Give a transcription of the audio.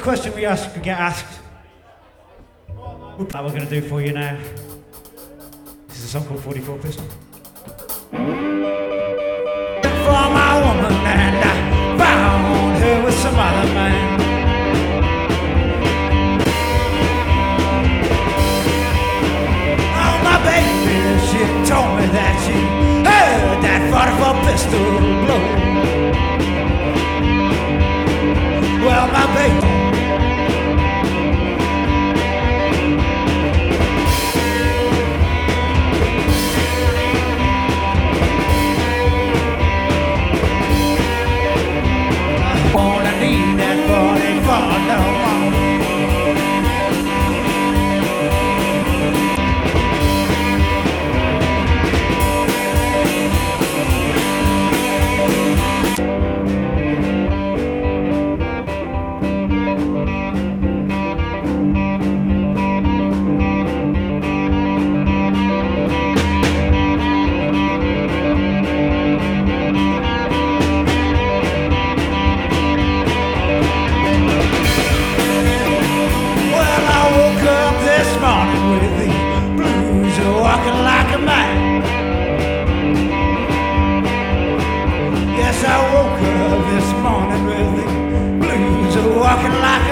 a question we get asked. That we're going to do for you now. This is a song called 44 Pistol. For my woman and I found her with some other man. Oh, my baby, she told me that she heard that 44 pistol blow. Well, my baby, wanna need that 44 no more. Walking like a man. Yes, I woke up this morning with the blues, walking like a